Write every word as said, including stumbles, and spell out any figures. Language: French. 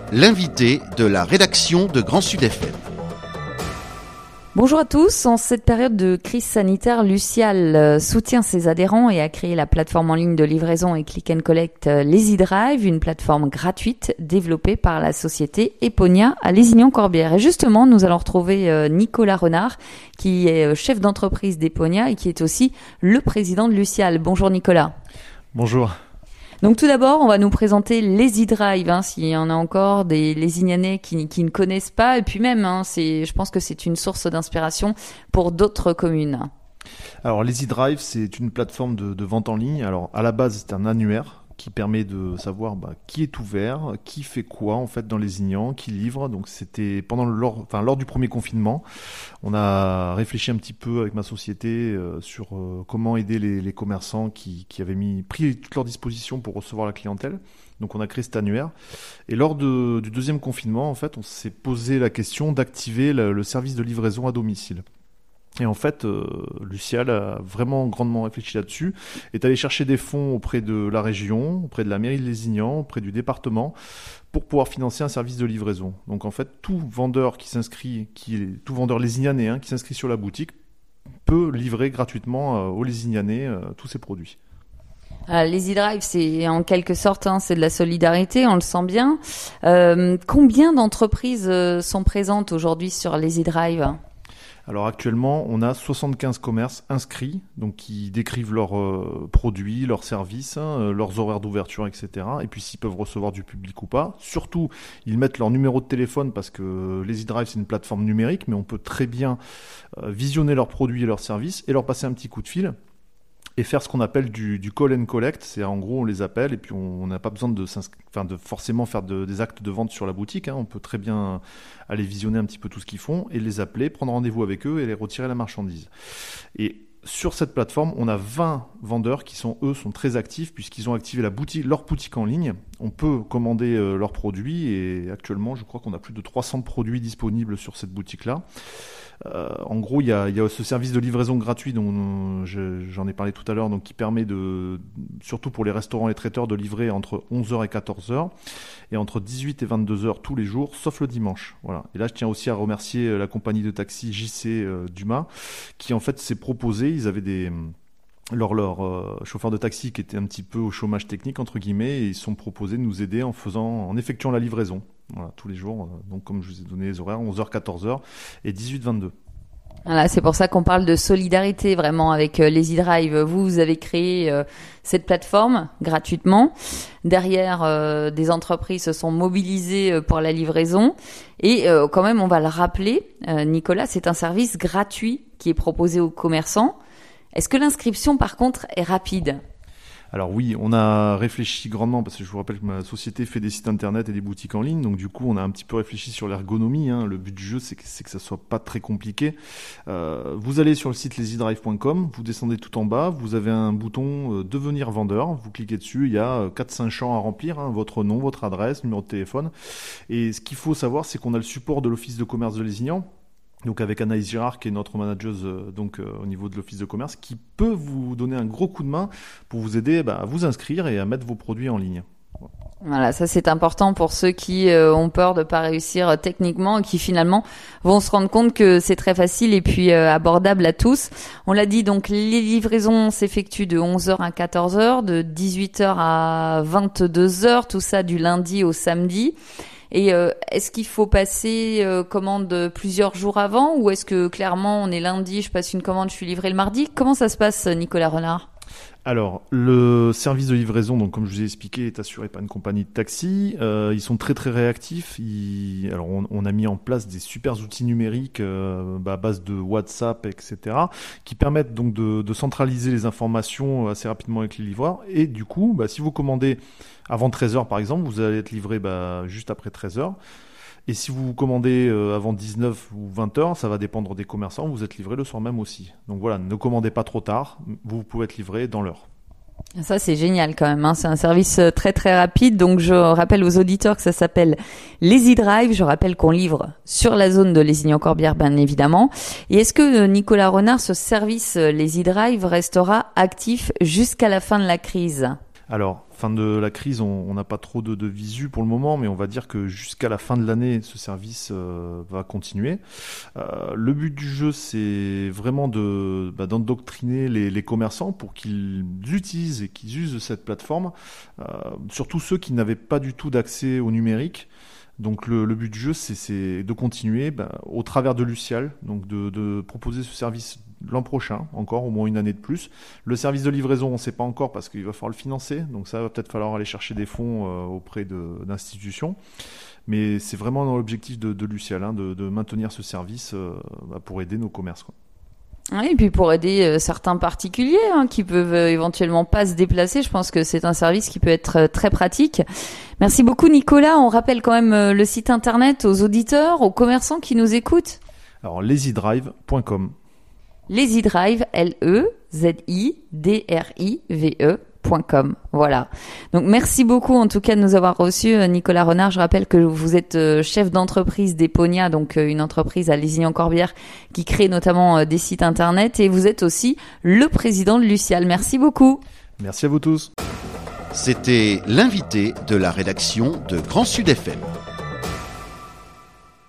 l'invité de la rédaction de Grand Sud F M. Bonjour à tous. En cette période de crise sanitaire, Lucial soutient ses adhérents et a créé la plateforme en ligne de livraison et click and collect LazyDrive, une plateforme gratuite développée par la société Eponia à Lézignan-Corbière. Et justement, nous allons retrouver Nicolas Renard, qui est chef d'entreprise d'Eponia et qui est aussi le président de Lucial. Bonjour Nicolas. Bonjour. Donc tout d'abord, on va nous présenter LazyDrive, hein, s'il y en a encore des Lézignanais qui, qui ne connaissent pas. Et puis même, hein, c'est, je pense que c'est une source d'inspiration pour d'autres communes. Alors LazyDrive, c'est une plateforme de, de vente en ligne. Alors à la base, c'est un annuaire qui permet de savoir bah, qui est ouvert, qui fait quoi en fait dans Lézignan, qui livre. Donc c'était pendant le, lors, enfin, lors du premier confinement, on a réfléchi un petit peu avec ma société euh, sur euh, comment aider les, les commerçants qui, qui avaient mis pris toutes leurs dispositions pour recevoir la clientèle. Donc on a créé cet annuaire. Et lors de, du deuxième confinement, en fait, on s'est posé la question d'activer le, le service de livraison à domicile. Et en fait, euh, Lucial a vraiment grandement réfléchi là-dessus, est allé chercher des fonds auprès de la région, auprès de la mairie de Lézignan, auprès du département, pour pouvoir financer un service de livraison. Donc en fait, tout vendeur qui s'inscrit, qui est, tout vendeur lézignanais hein, qui s'inscrit sur la boutique peut livrer gratuitement euh, aux Lézignanais euh, tous ses produits. Euh, LazyDrive, c'est en quelque sorte, hein, c'est de la solidarité, on le sent bien. Euh, combien d'entreprises euh, sont présentes aujourd'hui sur LazyDrive ? Alors actuellement, on a soixante-quinze commerces inscrits, donc qui décrivent leurs euh, produits, leurs services, hein, leurs horaires d'ouverture, et cetera. Et puis s'ils peuvent recevoir du public ou pas. Surtout, ils mettent leur numéro de téléphone parce que LazyDrive, c'est une plateforme numérique, mais on peut très bien euh, visionner leurs produits et leurs services et leur passer un petit coup de fil. Et faire ce qu'on appelle du, du call and collect, c'est en gros on les appelle et puis on n'a pas besoin de, enfin de forcément faire de, des actes de vente sur la boutique, hein. On peut très bien aller visionner un petit peu tout ce qu'ils font et les appeler, prendre rendez-vous avec eux et les retirer la marchandise. Et sur cette plateforme, on a vingt vendeurs qui sont eux sont très actifs puisqu'ils ont activé la boutique, leur boutique en ligne. On peut commander euh, leurs produits et actuellement, je crois qu'on a plus de trois cents produits disponibles sur cette boutique-là. Euh, en gros, il y a, il y a ce service de livraison gratuit dont euh, je, j'en ai parlé tout à l'heure, donc qui permet de, surtout pour les restaurants et les traiteurs, de livrer entre onze heures et quatorze heures et entre dix-huit et vingt-deux heures tous les jours, sauf le dimanche. Voilà. Et là, je tiens aussi à remercier la compagnie de taxi J C euh, Dumas, qui en fait s'est proposé. Ils avaient des leur leur euh, chauffeur de taxi qui était un petit peu au chômage technique entre guillemets, et ils se sont proposés de nous aider en faisant, en effectuant la livraison. Voilà, tous les jours. Donc, comme je vous ai donné les horaires, onze heures, quatorze heures et dix-huit, vingt-deux. Voilà, c'est pour ça qu'on parle de solidarité vraiment avec euh, LazyDrive. Vous, vous avez créé euh, cette plateforme gratuitement. Derrière, euh, des entreprises se sont mobilisées euh, pour la livraison. Et euh, quand même, on va le rappeler, euh, Nicolas, c'est un service gratuit qui est proposé aux commerçants. Est-ce que l'inscription, par contre, est rapide ? Alors oui, on a réfléchi grandement parce que je vous rappelle que ma société fait des sites internet et des boutiques en ligne, donc du coup on a un petit peu réfléchi sur l'ergonomie. Hein. Le but du jeu c'est que, c'est que ça soit pas très compliqué. Euh, vous allez sur le site lazydrive point com, vous descendez tout en bas, vous avez un bouton euh, devenir vendeur, vous cliquez dessus, il y a quatre cinq champs à remplir, hein, votre nom, votre adresse, numéro de téléphone. Et ce qu'il faut savoir c'est qu'on a le support de l'office de commerce de Lézignan. Donc avec Anaïs Girard, qui est notre manageuse euh, donc euh, au niveau de l'office de commerce, qui peut vous donner un gros coup de main pour vous aider bah, à vous inscrire et à mettre vos produits en ligne. Voilà, ça c'est important pour ceux qui euh, ont peur de pas réussir euh, techniquement et qui finalement vont se rendre compte que c'est très facile et puis euh, abordable à tous. On l'a dit, donc les livraisons s'effectuent de onze heures à quatorze heures, de dix-huit heures à vingt-deux heures, tout ça du lundi au samedi. Et euh, est-ce qu'il faut passer euh, commande plusieurs jours avant ou est-ce que clairement on est lundi, je passe une commande, je suis livré le mardi ? Comment ça se passe, Nicolas Renard ? Alors, le service de livraison, donc comme je vous ai expliqué, est assuré par une compagnie de taxi. Euh, ils sont très très réactifs. Ils... Alors, on, on a mis en place des super outils numériques euh, bah, à base de WhatsApp, et cetera, qui permettent donc de, de centraliser les informations assez rapidement avec les livreurs. Et du coup, bah, si vous commandez avant treize heures par exemple, vous allez être livré bah, juste après treize heures. Et si vous commandez euh, avant dix-neuf ou vingt heures, ça va dépendre des commerçants, vous êtes livré le soir même aussi. Donc voilà, ne commandez pas trop tard, vous pouvez être livré dans l'heure. Ça, c'est génial quand même, hein. C'est un service très très rapide. Donc je rappelle aux auditeurs que ça s'appelle LazyDrive. Je rappelle qu'on livre sur la zone de Lézignan-Corbière, bien évidemment. Et est-ce que, Nicolas Renard, ce service LazyDrive restera actif jusqu'à la fin de la crise ? Alors, fin de la crise, on n'a pas trop de, de visu pour le moment, mais on va dire que jusqu'à la fin de l'année, ce service euh, va continuer. Euh, le but du jeu, c'est vraiment de, bah, d'endoctriner les, les commerçants pour qu'ils utilisent et qu'ils usent cette plateforme, euh, surtout ceux qui n'avaient pas du tout d'accès au numérique. Donc le, le but du jeu, c'est, c'est de continuer bah, au travers de Lucial, donc de, de proposer ce service l'an prochain, encore au moins une année de plus. Le service de livraison, on ne sait pas encore parce qu'il va falloir le financer, donc ça va peut-être falloir aller chercher des fonds euh, auprès de, d'institutions. Mais c'est vraiment dans l'objectif de, de Lucial, hein, de, de maintenir ce service euh, bah, pour aider nos commerces, quoi. Oui, et puis pour aider euh, certains particuliers hein, qui peuvent euh, éventuellement pas se déplacer, je pense que c'est un service qui peut être euh, très pratique. Merci beaucoup Nicolas. On rappelle quand même euh, le site internet aux auditeurs, aux commerçants qui nous écoutent. Alors lazydrive point com. lazydrive, L E Z I D R I V E point com. Voilà. Donc merci beaucoup en tout cas de nous avoir reçus, Nicolas Renard. Je rappelle que vous êtes chef d'entreprise d'Eponia, donc une entreprise à Lézignan-Corbière qui crée notamment des sites internet, et vous êtes aussi le président de Lucial. Merci beaucoup. Merci à vous tous. C'était l'invité de la rédaction de Grand Sud F M.